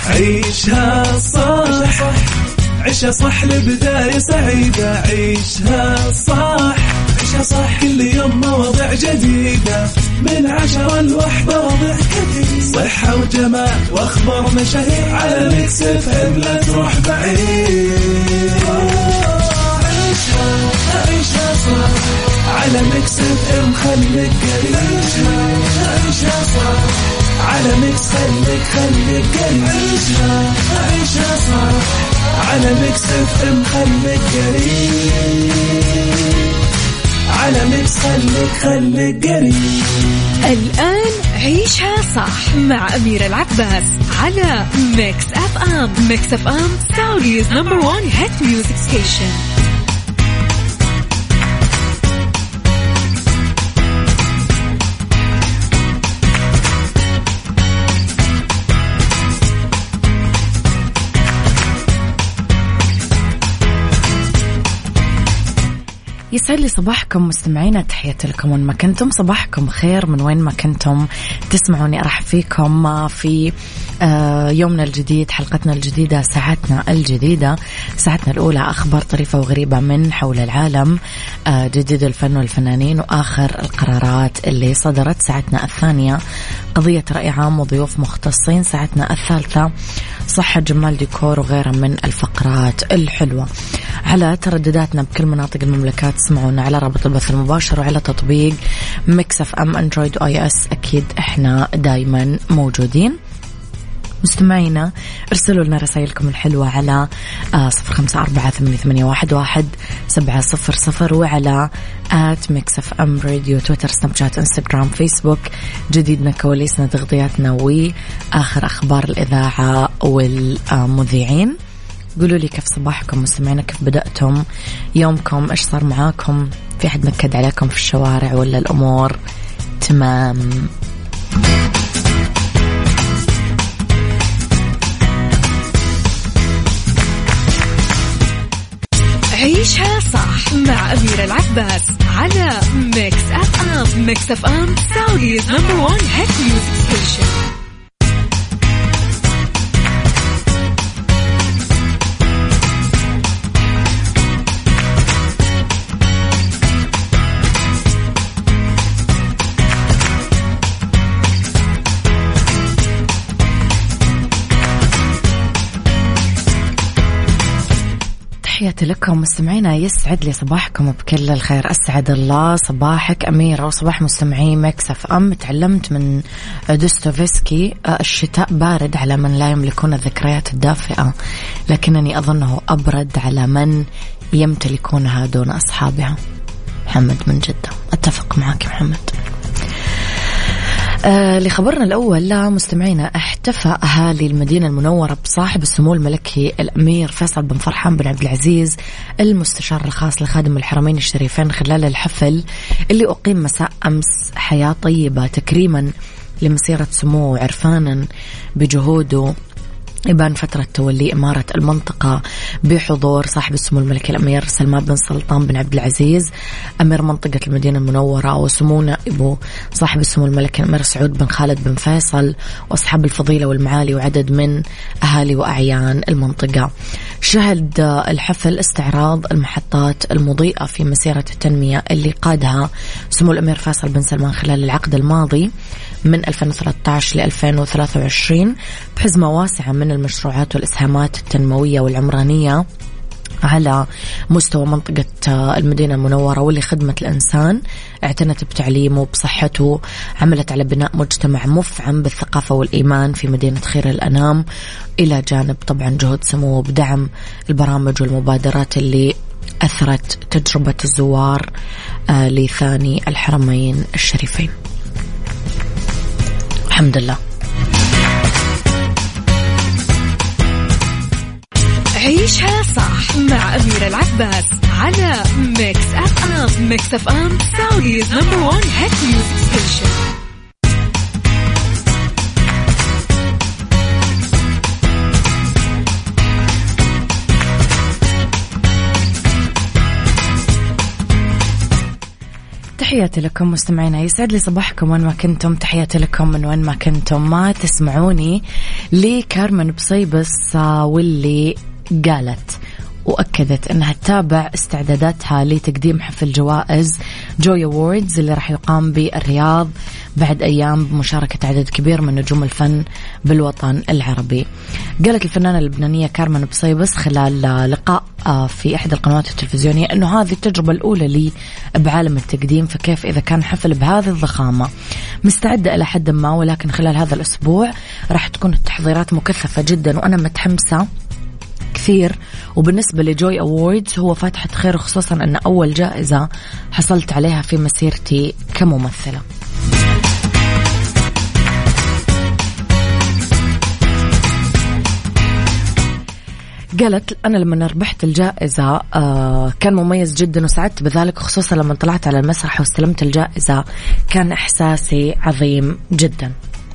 عيشها صح عيشها صح لبداية سعيدة. عيشها صح عيشها صح كل يوم مواضيع جديدة من 10 ل1 مواضيع كثير صحة وجمال واخبار مشاهير على ميكس اف ام لا تروح بعيد. عيشها صح على ميكس اف ام خليك قريب. عيشها صح على ميكس خليك قريب. عيشها صح على ميكس اف ام خليك قريب. على ميكس خليك قريب. الآن عيشها صح مع أميرة العباس على ميكس اف ام. ميكس اف ام سعوديز نمبر 1 هيت ميوزك ستيشن. يسعد لي صباحكم مستمعينا، تحياتي لكم وين ما كنتم، صباحكم خير من وين ما كنتم تسمعوني. أرحب فيكم في يومنا الجديد، حلقتنا الجديدة، ساعتنا الجديدة، ساعتنا الأولى أخبار طريفة وغريبة من حول العالم، جديد الفن والفنانين وآخر القرارات اللي صدرت. ساعتنا الثانية قضية رأي عام وضيوف مختصين. ساعتنا الثالثة صحة جمال ديكور وغيرها من الفقرات الحلوة. على تردداتنا بكل مناطق المملكة تسمعونا على رابط البث المباشر وعلى تطبيق ميكس اف ام اندرويد واي اس. أكيد احنا دايما موجودين. مستمعينا ارسلوا لنا رسائلكم الحلوة على 0548811700 وعلى @mixfmradio تويتر سناب شات انستغرام فيسبوك. جديدنا كواليسنا تغطياتنا وآخر أخبار الإذاعة والمذيعين. قولوا لي كيف صباحكم مستمعينا، كيف بدأتم يومكم، إيش صار معاكم، في حد نكد عليكم في الشوارع ولا الأمور تمام؟ عيشها صح مع أميرة العباس على ميكس اف ام. ميكس اف ام سعوديز نمبر 1 هيت ميوزك ستيشن. تحياتي لكم مستمعينا، يسعد لي صباحكم بكل الخير. أسعد الله صباحك أميرة وصباح مستمعي ميكس اف ام. تعلمت من دوستويفسكي الشتاء بارد على من لا يملكون الذكريات الدافئة، لكنني أظنه أبرد على من يمتلكونها دون أصحابها. محمد من جدة. أتفق معك محمد. لخبرنا الأول لا مستمعينا، احتفى أهالي المدينة المنورة بصاحب السمو الملكي الأمير فيصل بن فرحان بن عبد العزيز المستشار الخاص لخادم الحرمين الشريفين خلال الحفل اللي أقيم مساء أمس حياة طيبة تكريما لمسيرة سمو عرفانا بجهوده إبان فترة تولي إمارة المنطقة بحضور صاحب السمو الملكي الأمير سلمان بن سلطان بن عبد العزيز أمير منطقة المدينة المنورة، وسمو نائبه صاحب السمو الملكي الأمير سعود بن خالد بن فيصل وأصحاب الفضيلة والمعالي وعدد من أهالي وأعيان المنطقة. شهد الحفل استعراض المحطات المضيئة في مسيرة التنمية اللي قادها سمو الأمير فيصل بن سلمان خلال العقد الماضي من 2013 ل 2023 بحزمة واسعة من المشروعات والإسهامات التنموية والعمرانية على مستوى منطقة المدينة المنورة، واللي خدمة الإنسان، اعتنت بتعليمه وبصحته، عملت على بناء مجتمع مفعم بالثقافة والإيمان في مدينة خير الأنام، إلى جانب طبعا جهود سموه بدعم البرامج والمبادرات اللي أثرت تجربة الزوار لثاني الحرمين الشريفين. الحمد لله. عيشها صح مع أميرة العباس على ميكس اف ام. ميكس اف ام سعوديز نمبر 1 هيت ميوزك ستيشن. تحياتي لكم مستمعينا، يسعد لي صباحكم وين ما كنتم. تحياتي لكم من وين ما كنتم ما تسمعوني. لكارمن بصيبس واللي قالت وأكدت أنها تتابع استعداداتها لتقديم حفل جوائز جوي أووردز اللي راح يقام بالرياض بعد أيام بمشاركة عدد كبير من نجوم الفن بالوطن العربي. قالت الفنانة اللبنانية كارمن بصيبس خلال لقاء في إحدى القنوات التلفزيونية أنه هذه التجربة الأولى لي بعالم التقديم، فكيف إذا كان حفل بهذه الضخامة. مستعدة إلى حد ما، ولكن خلال هذا الأسبوع راح تكون التحضيرات مكثفة جدا وأنا متحمسة كثير. وبالنسبة لجوي أووردز هو فاتحة خير، خصوصا أن أول جائزة حصلت عليها في مسيرتي كممثلة. قالت أنا لما ربحت الجائزة كان مميز جدا وسعدت بذلك، خصوصا لما طلعت على المسرح واستلمت الجائزة كان إحساسي عظيم جدا.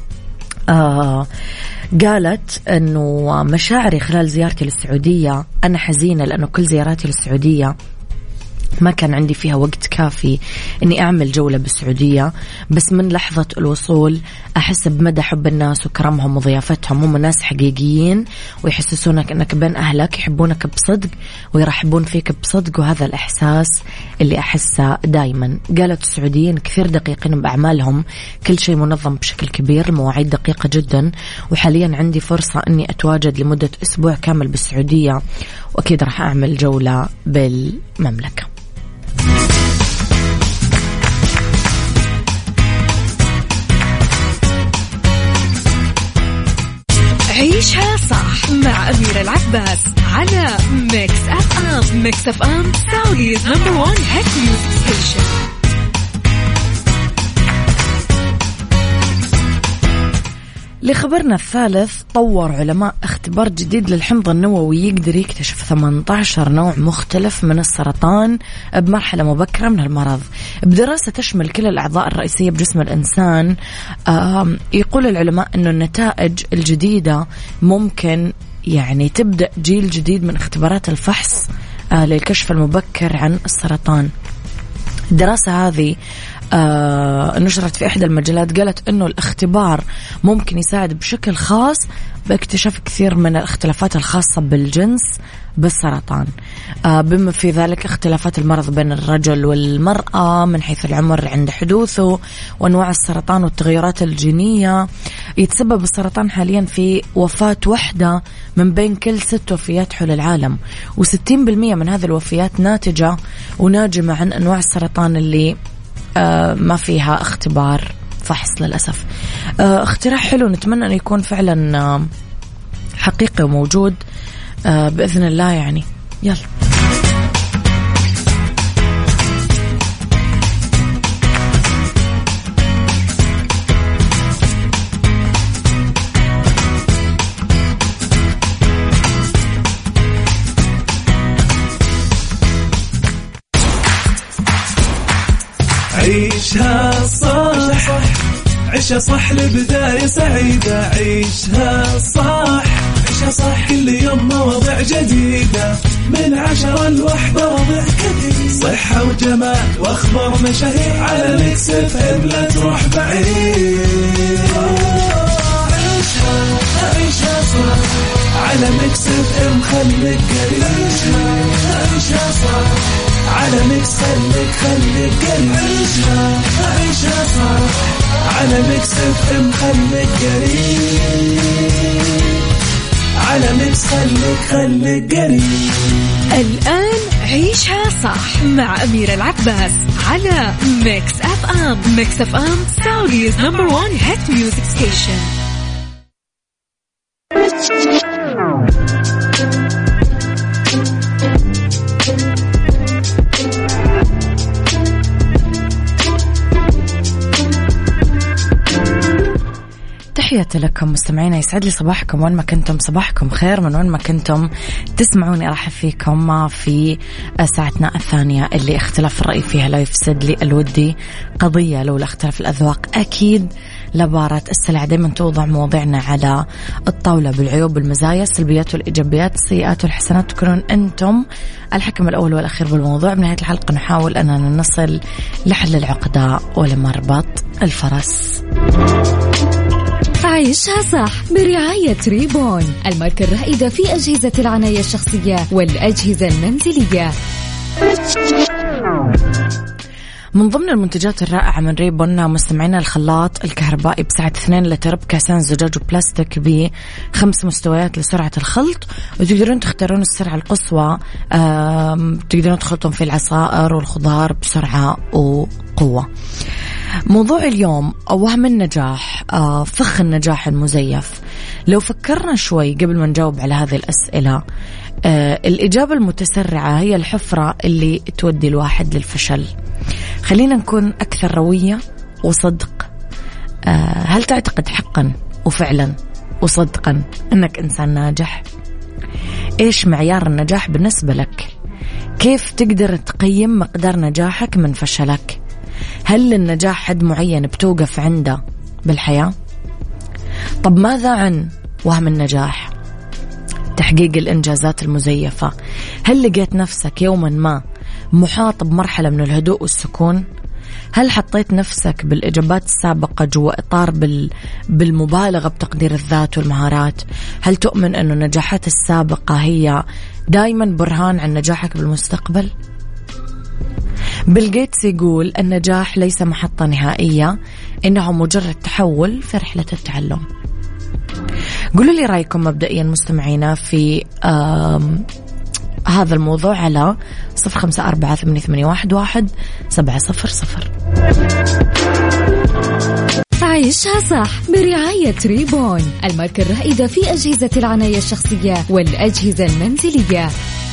قالت أنه مشاعري خلال زيارتي للسعودية، أنا حزينة لأنه كل زياراتي للسعودية ما كان عندي فيها وقت كافي أني أعمل جولة بالسعودية، بس من لحظة الوصول أحس بمدى حب الناس وكرمهم وضيافتهم. هم ناس حقيقيين ويحسسونك أنك بين أهلك، يحبونك بصدق ويرحبون فيك بصدق، وهذا الإحساس اللي أحسه دايما. قالت السعوديين كثير دقيقين بأعمالهم، كل شيء منظم بشكل كبير، المواعيد دقيقة جدا، وحاليا عندي فرصة أني أتواجد لمدة أسبوع كامل بالسعودية، وأكيد راح أعمل جولة بالمملكة. عيشها صح مع أميرة العباس على ميكس أف أم. ميكس أف أم سعوديز نمبر 1 هيت ميوزك ستيشن. لخبرنا الثالث، طور علماء اختبار جديد للحمض النووي يقدر يكتشف 18 نوع مختلف من السرطان بمرحلة مبكرة من المرض، بدراسة تشمل كل الأعضاء الرئيسية بجسم الإنسان. يقول العلماء أنه النتائج الجديدة ممكن يعني تبدأ جيل جديد من اختبارات الفحص للكشف المبكر عن السرطان. الدراسة هذه نشرت في إحدى المجلات، قالت أنه الاختبار ممكن يساعد بشكل خاص باكتشاف كثير من الاختلافات الخاصة بالجنس بالسرطان، بما في ذلك اختلافات المرض بين الرجل والمرأة من حيث العمر عند حدوثه، وأنواع السرطان والتغيرات الجينية. يتسبب السرطان حاليا في وفاة واحدة من بين كل 6 وفيات حول العالم، و60% من هذه الوفيات ناتجة وناجمة عن أنواع السرطان اللي ما فيها اختبار فحص للأسف. اختراع حلو، نتمنى أن يكون فعلا حقيقي وموجود بإذن الله يعني. يلا عيشها صح، عيشها صح لبداية سعيدة. عيشها صح، عيشها صح، كل يوم مواضيع جديدة من 10 ل1 واضح كثير، صحة وجمال وأخبار مشاهير على ميكس اف ام، لا تروح بعيد. عيشها صح على ميكس اف ام، خليك قريب. عيشها صح على ميكس، خليك قريب. عيشها صح على ميكس اف ام، خليك قريب. على ميكس خليك قريب. الآن عيشها صح مع أميرة العباس على ميكس أف أم. ميكس أف أم سعوديز نمبر 1 هيت ميوزك ستيشن. تحياتي لكم مستمعينا، يسعد لي صباحكم وين ما كنتم، صباحكم خير من وين ما كنتم تسمعوني. أرحب فيكم في ساعتنا الثانية اللي اختلاف الرأي فيها لا يفسد لي الودي قضية، لولا اختلاف الأذواق أكيد لبارة السلع. دايما توضع مواضيعنا على الطاولة بالعيوب والمزايا، السلبيات والإيجابيات، السيئات والحسنات، تكونون أنتم الحكم الأول والأخير بالموضوع. بنهاية الحلقة نحاول أننا نصل لحل العقدة ولمربط الفرس. عيشها صح برعاية ريبون، الماركة الرائدة في أجهزة العناية الشخصية والأجهزة المنزلية. من ضمن المنتجات الرائعة من ريبون مستمعينا الخلاط الكهربائي بسعة 2 لتر بكاسين زجاج وبلاستيك ب5 مستويات لسرعة الخلط، وتقدرون تختارون السرعة القصوى. تقدرون تخلطون في العصائر والخضار بسرعة وقوة. موضوع اليوم وهم النجاح، فخ النجاح المزيف. لو فكرنا شوي قبل ما نجاوب على هذه الأسئلة، الإجابة المتسرعة هي الحفرة اللي تودي الواحد للفشل. خلينا نكون أكثر روية وصدق. هل تعتقد حقا وفعلا وصدقا أنك إنسان ناجح؟ إيش معيار النجاح بالنسبة لك؟ كيف تقدر تقيم مقدار نجاحك من فشلك؟ هل النجاح حد معين بتوقف عنده بالحياة؟ طب ماذا عن وهم النجاح؟ تحقيق الإنجازات المزيفة. هل لقيت نفسك يوما ما محاط بمرحلة من الهدوء والسكون؟ هل حطيت نفسك بالإجابات السابقة جوا إطار بالمبالغة بتقدير الذات والمهارات؟ هل تؤمن أن النجاحات السابقة هي دايما برهان عن نجاحك بالمستقبل؟ بيل جيتس يقول النجاح ليس محطة نهائية، إنه مجرد تحول في رحلة التعلم. قولوا لي رأيكم مبدئيا مستمعينا في هذا الموضوع على 0548811700. عيشها صح برعاية ريبون، الماركة الرائدة في أجهزة العناية الشخصية والأجهزة المنزلية.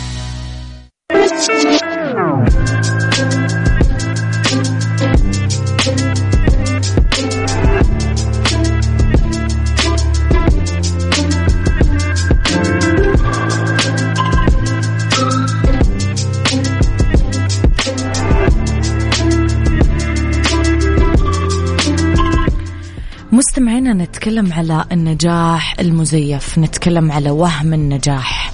مستمعينا نتكلم على النجاح المزيف، نتكلم على وهم النجاح.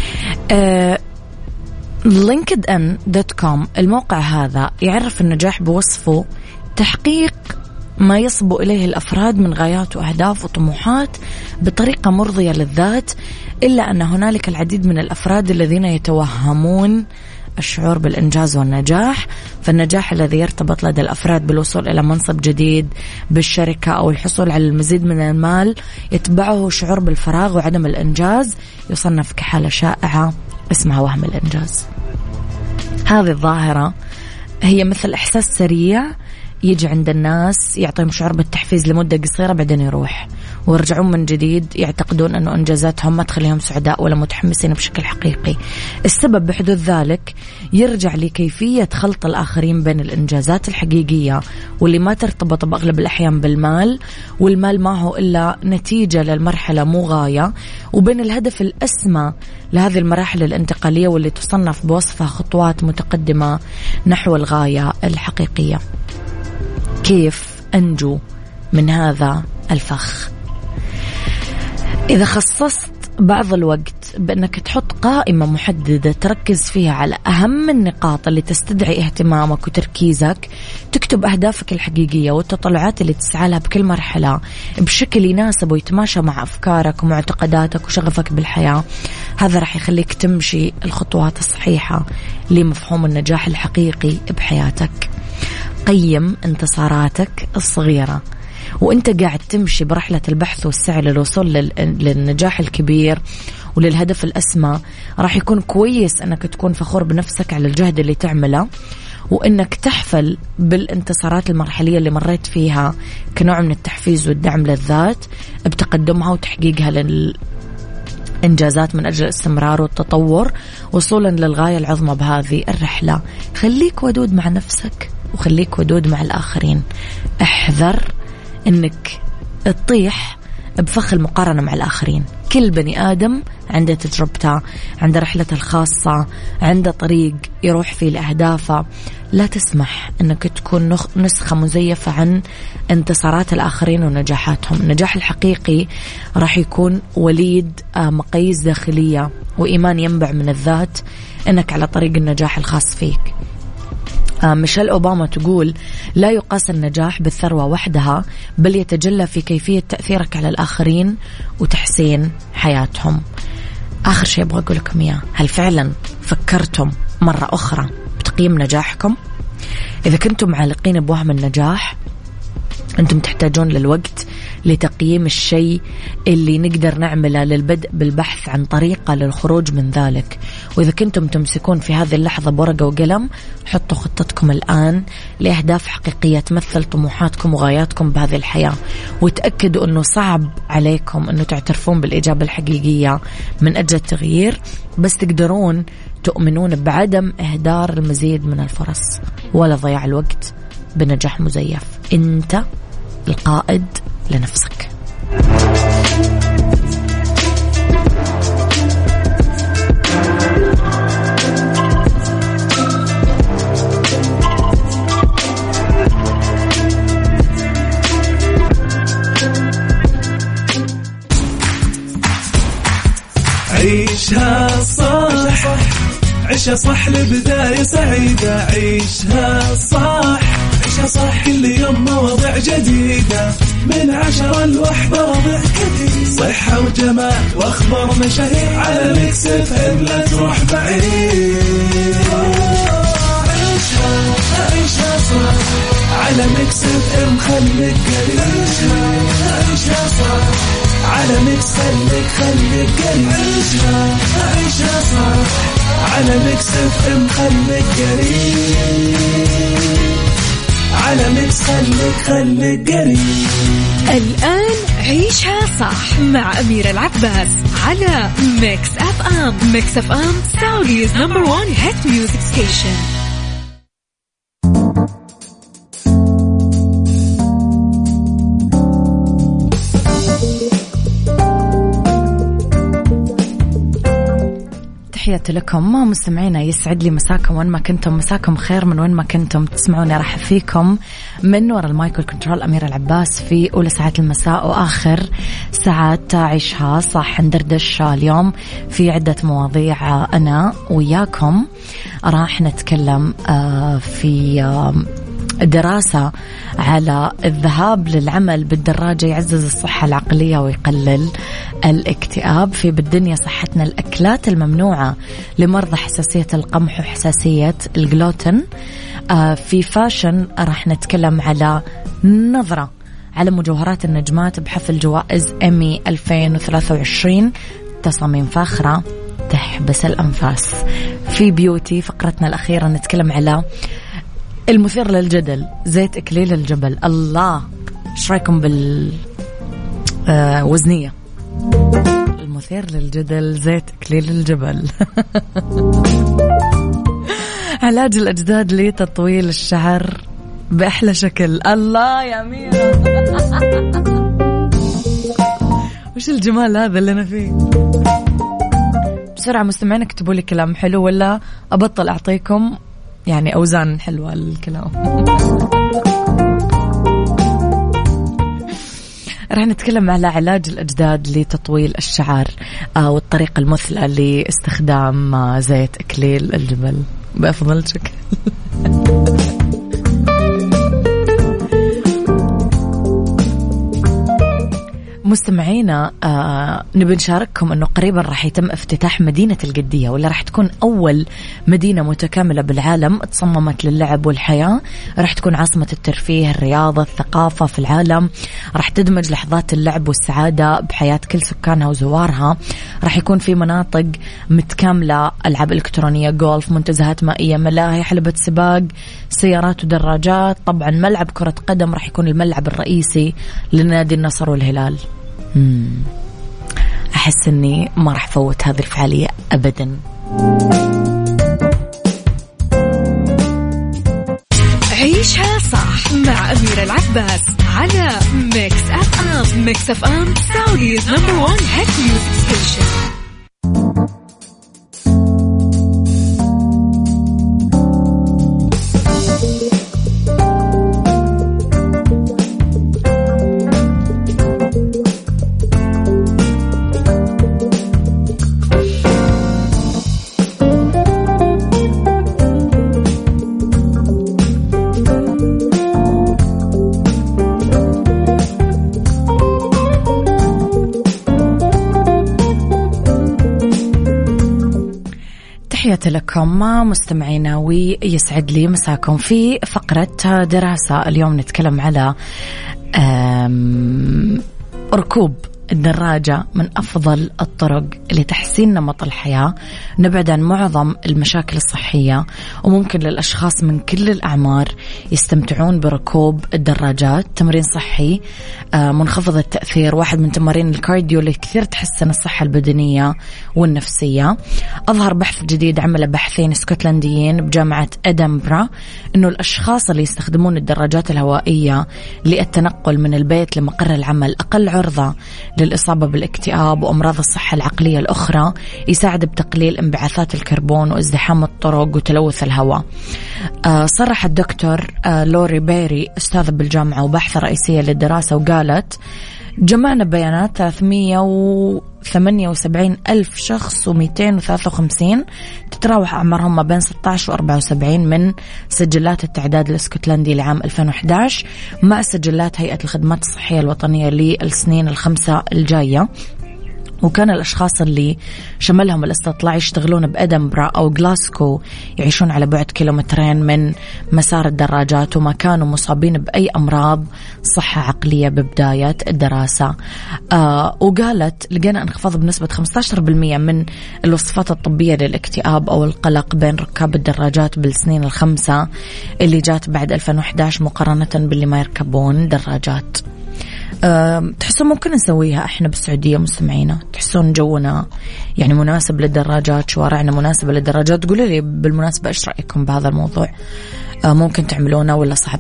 linkedin.com الموقع هذا يعرف النجاح بوصفه تحقيق ما يصبو إليه الأفراد من غايات وأهداف وطموحات بطريقة مرضية للذات، إلا أن هنالك العديد من الأفراد الذين يتوهمون الشعور بالإنجاز والنجاح. فالنجاح الذي يرتبط لدى الأفراد بالوصول إلى منصب جديد بالشركة أو الحصول على المزيد من المال يتبعه شعور بالفراغ وعدم الإنجاز، يصنف كحالة شائعة اسمها وهم الإنجاز. هذه الظاهرة هي مثل إحساس سريع يجي عند الناس يعطيهم شعور بالتحفيز لمدة قصيرة بعدين يروح ويرجعون من جديد يعتقدون أنه إنجازاتهم ما تخليهم سعداء ولا متحمسين بشكل حقيقي. السبب بحدوث ذلك يرجع لكيفية خلط الآخرين بين الإنجازات الحقيقية واللي ما ترتبط بأغلب الأحيان بالمال، والمال ما هو إلا نتيجة للمرحلة مو غاية، وبين الهدف الأسمى لهذه المراحل الانتقالية واللي تصنف بوصفها خطوات متقدمة نحو الغاية الحقيقية. كيف أنجو من هذا الفخ؟ إذا خصصت بعض الوقت بأنك تحط قائمة محددة تركز فيها على أهم النقاط اللي تستدعي اهتمامك وتركيزك، تكتب أهدافك الحقيقية والتطلعات اللي تسعى لها بكل مرحلة بشكل يناسب ويتماشى مع أفكارك ومعتقداتك وشغفك بالحياة، هذا راح يخليك تمشي الخطوات الصحيحة لمفهوم النجاح الحقيقي بحياتك. قيم انتصاراتك الصغيرة وانت قاعد تمشي برحلة البحث والسعي للوصول للنجاح الكبير وللهدف الأسمى. راح يكون كويس أنك تكون فخور بنفسك على الجهد اللي تعمله، وأنك تحفل بالانتصارات المرحلية اللي مريت فيها كنوع من التحفيز والدعم للذات بتقدمها وتحقيقها للإنجازات من أجل الاستمرار والتطور وصولا للغاية العظمى بهذه الرحلة. خليك ودود مع نفسك وخليك ودود مع الآخرين. احذر انك تطيح بفخ المقارنة مع الآخرين. كل بني آدم عنده تجربته، عنده رحلته الخاصة، عنده طريق يروح فيه لأهدافه. لا تسمح أنك تكون نسخة مزيفة عن انتصارات الآخرين ونجاحاتهم. النجاح الحقيقي راح يكون وليد مقاييس داخلية وإيمان ينبع من الذات أنك على طريق النجاح الخاص فيك. ميشيل أوباما تقول: لا يقاس النجاح بالثروة وحدها، بل يتجلى في كيفية تأثيرك على الآخرين وتحسين حياتهم. آخر شيء أبغى أقول لكم إياه، هل فعلا فكرتم مرة أخرى بتقييم نجاحكم؟ إذا كنتم عالقين بوهم النجاح، أنتم تحتاجون للوقت لتقييم الشيء اللي نقدر نعمله، للبدء بالبحث عن طريقة للخروج من ذلك. وإذا كنتم تمسكون في هذه اللحظة بورقة وقلم، حطوا خطتكم الآن لأهداف حقيقية تمثل طموحاتكم وغاياتكم بهذه الحياة، وتأكدوا أنه صعب عليكم أنه تعترفون بالإجابة الحقيقية من أجل التغيير، بس تقدرون تؤمنون بعدم إهدار المزيد من الفرص ولا ضياع الوقت بنجاح مزيف. أنت القائد لنفسك. عيشها صح، عيشها صح لبداية سعيدة. عيشها صح، عيشها صح، كل يوم مواضيع جديدة، من 10 ل1 ربع كثير، صحة وجمال واخبار مشاهير، على ميكس اف ام لا تروح بعيد. عيشها عيشها صح، على ميكس اف ام خليك قريب. عيشها صح، على ميكس خليك قريب. عيشها صح، على ميكس اف ام خليك قريب. على ميكس خليك قريب. الآن عيشها صح مع أميرة العباس على ميكس اف ام. ميكس اف ام سعوديز نمبر 1 هيت ميوزك ستيشن. تحياتي لكم مستمعينا، يسعد لي مساكم وين ما كنتم، مساكم خير من وين ما كنتم تسمعوني. راح فيكم من وراء المايكل كنترول أميرة العباس في أولى ساعات المساء وآخر ساعات عيشها صح. ندردش اليوم في عدة مواضيع أنا وياكم. راح نتكلم في دراسة على الذهاب للعمل بالدراجة يعزز الصحة العقلية ويقلل الاكتئاب. في بالدنيا صحتنا، الأكلات الممنوعة لمرضى حساسية القمح وحساسية الجلوتين. في فاشن راح نتكلم على نظرة على مجوهرات النجمات بحفل جوائز إيمي 2023، تصاميم فاخرة تحبس الأنفاس. في بيوتي فقرتنا الأخيرة نتكلم على المثير للجدل، زيت إكليل الجبل. الله، ايش رايكم بالوزنية؟ المثير للجدل زيت إكليل الجبل. علاج الأجداد لتطويل الشعر بأحلى شكل. الله يا أميرة، وش الجمال هذا اللي أنا فيه. بسرعة مستمعين اكتبوا لي كلام حلو ولا أبطل أعطيكم يعني أوزان حلوة الكلام. رح نتكلم على علاج الأجداد لتطويل الشعر والطريقة المثلى لاستخدام زيت إكليل الجبل بأفضل شكل. مستمعينا نبي نشارككم أنه قريبا راح يتم افتتاح مدينة القدية، واللي راح تكون أول مدينة متكاملة بالعالم تصممت للعب والحياة. راح تكون عاصمة الترفيه، الرياضة، الثقافة في العالم. راح تدمج لحظات اللعب والسعادة بحياة كل سكانها وزوارها. راح يكون في مناطق متكاملة، ألعاب إلكترونية، جولف، منتزهات مائية، ملاهي، حلبة سباق، سيارات ودراجات. طبعا ملعب كرة قدم راح يكون الملعب الرئيسي لنادي النصر والهلال. أحس أني ما راح فوت هذه الفعالية أبدا. عيشها صح مع أميرة العباس على ميكس اف ام. ميكس اف ام سعوديز نمبر 1 هيت ميوزك ستيشن. تحياتي لكم مستمعينا ويسعد لي مساكم في فقرة دراسة. اليوم نتكلم على ركوب الدراجة من أفضل الطرق لتحسين نمط الحياة، نبعد عن معظم المشاكل الصحية، وممكن للأشخاص من كل الأعمار يستمتعون بركوب الدراجات. تمرين صحي منخفض التأثير، واحد من تمارين الكارديو اللي كثير تحسن الصحة البدنية والنفسية. أظهر بحث جديد عمله باحثين اسكتلنديين بجامعة إدنبرا إنه الأشخاص اللي يستخدمون الدراجات الهوائية للتنقل من البيت لمقر العمل أقل عرضة للإصابة بالاكتئاب وأمراض الصحة العقلية الأخرى، يساعد بتقليل انبعاثات الكربون وازدحام الطرق وتلوث الهواء. صرح الدكتور لوري بيري أستاذ بالجامعة وباحثة رئيسية للدراسة وقالت: جمعنا بيانات 378 ألف شخص و253 تتراوح أعمارهم ما بين 16 و74 من سجلات التعداد الاسكتلندي لعام 2011 مع سجلات هيئة الخدمات الصحية الوطنية للسنين الخمسة الجاية. وكان الأشخاص اللي شملهم الاستطلاع يشتغلون بإدنبرا أو غلاسكو، يعيشون على بعد 2 كيلومترين من مسار الدراجات، وما كانوا مصابين بأي أمراض صحة عقلية ببداية الدراسة. وقالت لقينا انخفاض بنسبة 15% من الوصفات الطبية للاكتئاب أو القلق بين ركاب الدراجات بالسنين الخمسة اللي جات بعد 2011 مقارنة باللي ما يركبون دراجات. تحسون ممكن نسويها احنا بالسعودية مستمعينا؟ تحسون جونا يعني مناسب للدراجات، شوارعنا مناسبة للدراجات؟ قولوا لي بالمناسبة ايش رأيكم بهذا الموضوع؟ ممكن تعملونه ولا صعب؟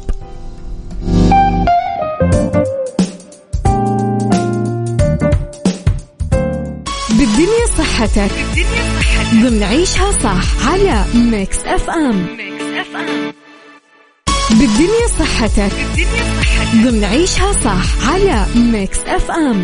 بالدنيا صحتك ضمن عيشها صح على ميكس اف ام. بالدنيا صحتك ضمن عيشها صح على ميكس اف ام.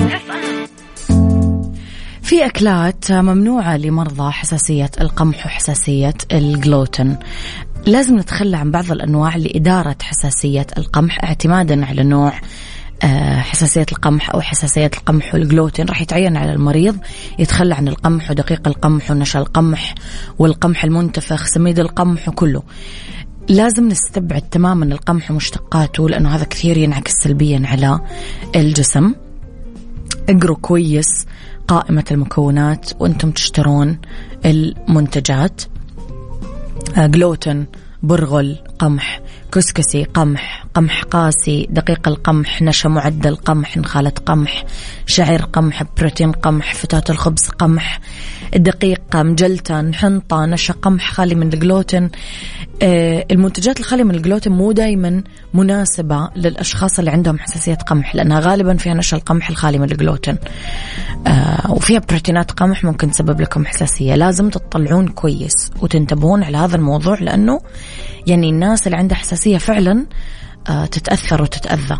في أكلات ممنوعة لمرضى حساسية القمح وحساسية الجلوتين. لازم نتخلى عن بعض الأنواع لإدارة حساسية القمح اعتمادا على نوع حساسية القمح أو حساسية القمح والجلوتين. راح يتعين على المريض يتخلى عن القمح ودقيق القمح ونشا القمح والقمح المنتفخ سميد القمح وكله. لازم نستبعد تماما القمح ومشتقاته لأنه هذا كثير ينعكس سلبيا على الجسم. اقروا كويس قائمة المكونات وانتم تشترون المنتجات. جلوتين، برغل قمح، كسكسي قمح، قمح قاسي، دقيق القمح، نشا معدل قمح، نخالة قمح، شعير قمح، بروتين قمح، فتات الخبز قمح، الدقيق مجلتن، حنطة، نشا قمح خالي من الجلوتين. المنتجات الخالية من الجلوتين مو دايما مناسبة للأشخاص اللي عندهم حساسية قمح لأنها غالبا فيها نشا القمح الخالي من الجلوتين، وفيها بروتينات قمح ممكن تسبب لكم حساسية. لازم تطلعون كويس وتنتبهون على هذا الموضوع لأنه يعني الناس اللي عندها حساسية فعلا تتأثر وتتأذى.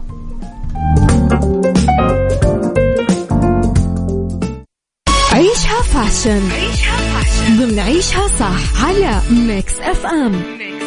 عيشها فاشن ضمن عيشها صح على ميكس اف ام.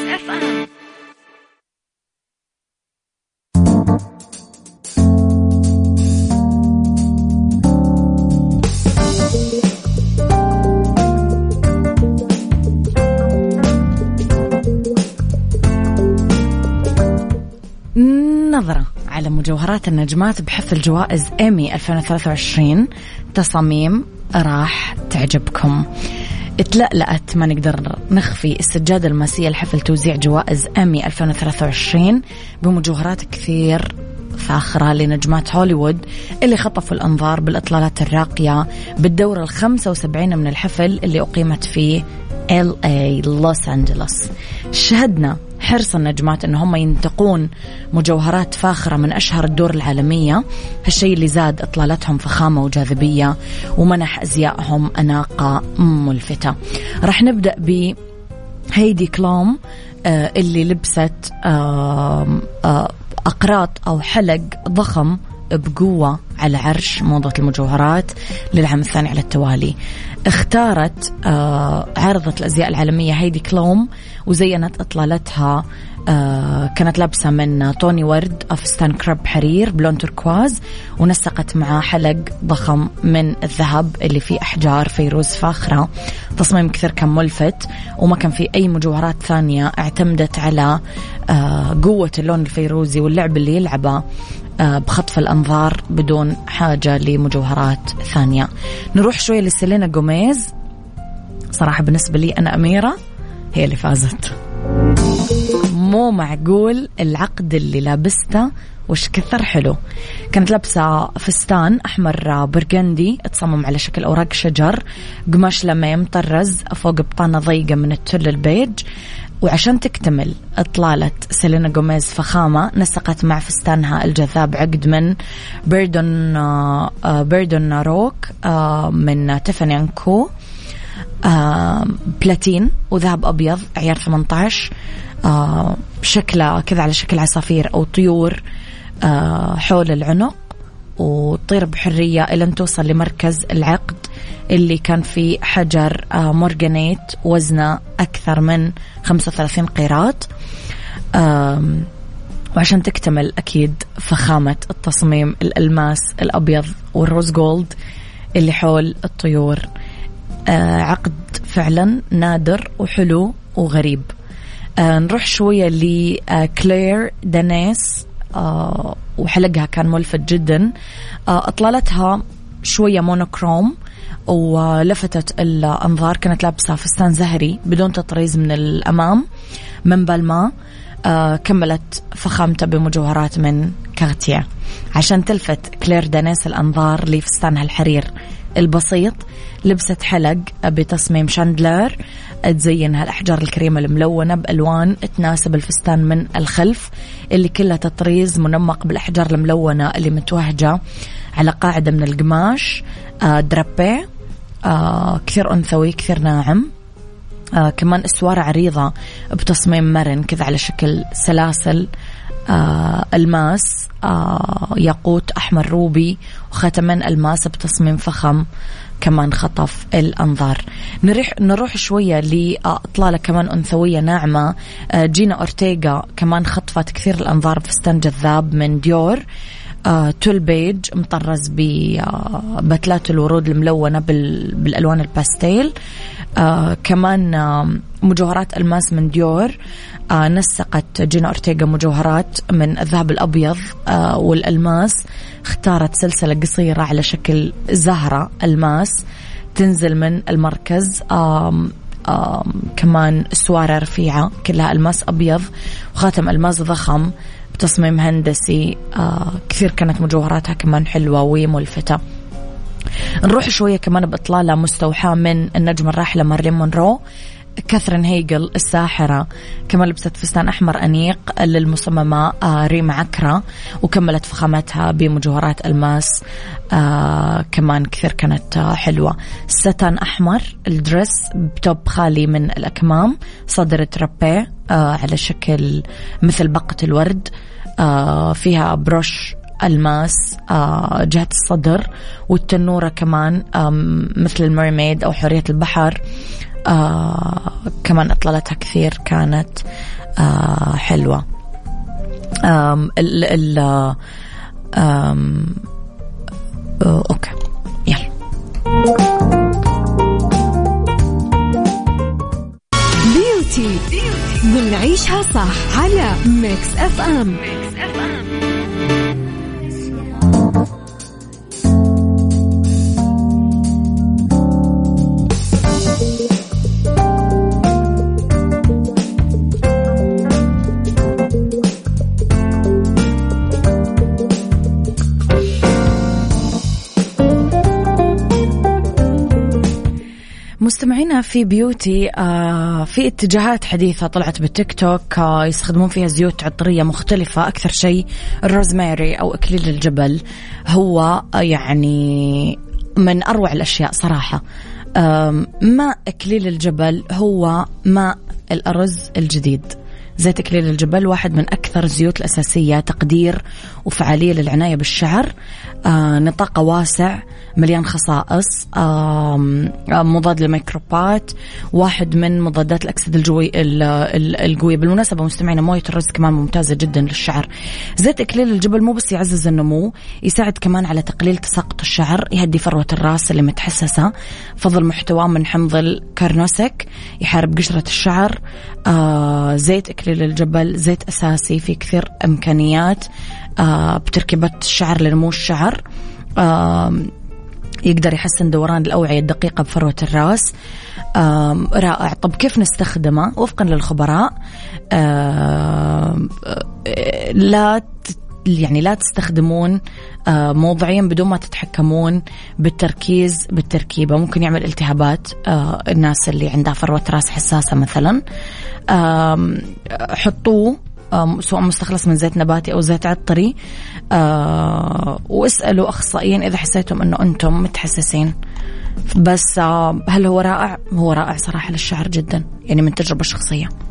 نظرة على مجوهرات النجمات بحفل جوائز إيمي 2023. تصاميم راح تعجبكم. اتلألأت ما نقدر نخفي السجادة الماسية لحفل توزيع جوائز إيمي 2023 بمجوهرات كثير فاخرة لنجمات هوليوود اللي خطفوا الأنظار بالإطلالات الراقية بالدورة 75 من الحفل اللي أقيمت في LA لوس أنجلوس. شهدنا حرص النجمات أن هم ينتقون مجوهرات فاخرة من أشهر الدور العالمية، هالشيء اللي زاد إطلالتهم فخامة وجاذبية ومنح أزيائهم أناقة ملفتة. رح نبدأ بهيدي كلوم اللي لبست أقراط أو حلق ضخم بقوة على عرش موضة المجوهرات للعام الثاني على التوالي. اختارت عارضة الأزياء العالمية هيدي كلوم وزينت إطلالتها، كانت لابسة من طوني ورد فستان كرب حرير بلون تركواز، ونسقت معاه حلق ضخم من الذهب اللي فيه أحجار فيروز فاخرة. تصميم كثير كان ملفت وما كان فيه أي مجوهرات ثانية، اعتمدت على قوة اللون الفيروزي واللعب اللي يلعبه بخطف الأنظار بدون حاجة لمجوهرات ثانية. نروح شوية لسيلينا جوميز. صراحة بالنسبة لي أنا أميرة هي اللي فازت. مو معقول العقد اللي لابسته وش كثر حلو. كانت لابسة فستان أحمر برغندي اتصمم على شكل أوراق شجر، قماش لما مطرز فوق بطانة ضيقة من التل البيج. وعشان تكتمل إطلالة سيلينا جوميز فخامة، نسقت مع فستانها الجذاب عقد من بيردون روك من تيفاني أند كو، بلاتين وذهب أبيض عيار 18، شكله كذا على شكل عصافير أو طيور حول العنق، وطير بحرية إلى أن توصل لمركز العقد اللي كان فيه حجر مورغانيت وزنه أكثر من 35 قيراط. وعشان تكتمل أكيد فخامة التصميم الألماس الأبيض والروز جولد اللي حول الطيور. عقد فعلا نادر وحلو وغريب. نروح شوية لكلير دانيس، وحلقها كان ملفت جدا. أطلالتها شوية مونوكروم ولفتت الأنظار. كانت لابسة فستان زهري بدون تطريز من الأمام من بالما، كملت فخامتها بمجوهرات من كارتيه. عشان تلفت كلير دانيس الأنظار لفستانها الحرير البسيط، لبست حلق بتصميم شاندلر تزينها الأحجار الكريمة الملونة بألوان تناسب الفستان من الخلف، اللي كلها تطريز منمق بالأحجار الملونة اللي متوهجة على قاعدة من القماش درابي كثير أنثوي كثير ناعم. كمان أسوار عريضة بتصميم مرن كذا على شكل سلاسل ألماس ياقوت أحمر روبي، وختمان ألماس بتصميم فخم كمان خطف الأنظار. نروح شوية لأطلالة كمان أنثوية ناعمة. جينا أورتيغا كمان خطفت كثير الأنظار بفستان جذاب من ديور تول بيج مطرز ببتلات الورود الملونة بالألوان الباستيل. كمان مجوهرات ألماس من ديور. نسقت جينا أورتيغا مجوهرات من الذهب الأبيض والألماس. اختارت سلسلة قصيرة على شكل زهرة ألماس تنزل من المركز. كمان سوارة رفيعة كلها ألماس أبيض، وخاتم ألماس ضخم بتصميم هندسي. كثير كانت مجوهراتها كمان حلوة وملفتة. نروح شوية كمان بإطلالة مستوحاة من النجمة الراحلة مارلين مونرو. كاثرين هيجل الساحرة كمان لبست فستان أحمر أنيق للمصممة ريما عكرة، وكملت فخامتها بمجوهرات ألماس كمان كثير كانت حلوة. ستان أحمر الدرس بتوب خالي من الأكمام، صدر ترابي على شكل مثل بقة الورد، فيها بروش ألماس جهة الصدر، والتنورة كمان مثل الميرميد أو حورية البحر. كمان أطلالتها كثير كانت حلوة. أوكي يلا بيوتي نعيشها صح على ميكس اف ام. مستمعين مستمعينا في بيوتي في اتجاهات حديثة طلعت بالتيك توك يستخدمون فيها زيوت عطرية مختلفة. أكثر شيء الروزماري أو إكليل الجبل، هو يعني من أروع الأشياء صراحة. ماء إكليل الجبل هو ماء الأرز الجديد. زيت إكليل الجبل واحد من أكثر الزيوت الأساسية تقدير وفعالية للعناية بالشعر، نطاقه واسع، مليان خصائص، مضاد للميكروبات، واحد من مضادات الأكسدة القوية. بالمناسبة مستمعين، موية الرز كمان ممتازة جدا للشعر. زيت إكليل الجبل مو بس يعزز النمو، يساعد كمان على تقليل تساقط الشعر، يهدي فروة الراس اللي متحسسة، فضل محتواه من حمض الكارنوسك، يحارب قشرة الشعر. زيت إكليل الجبل زيت أساسي في كثير إمكانيات بتركيبة الشعر لنمو الشعر. يقدر يحسن دوران الأوعية الدقيقة بفروة الرأس. رائع. طب كيف نستخدمه؟ وفقا للخبراء لا تستخدمون موضعيا بدون ما تتحكمون بالتركيز بالتركيبة. ممكن يعمل التهابات. الناس اللي عندها فروة راس حساسة مثلا حطوه سواء مستخلص من زيت نباتي أو زيت عطري، واسألوا أخصائيين إذا حسيتم أنه أنتم متحسسين. بس هل هو رائع؟ هو رائع صراحة للشعر جدا، يعني من تجربة شخصية.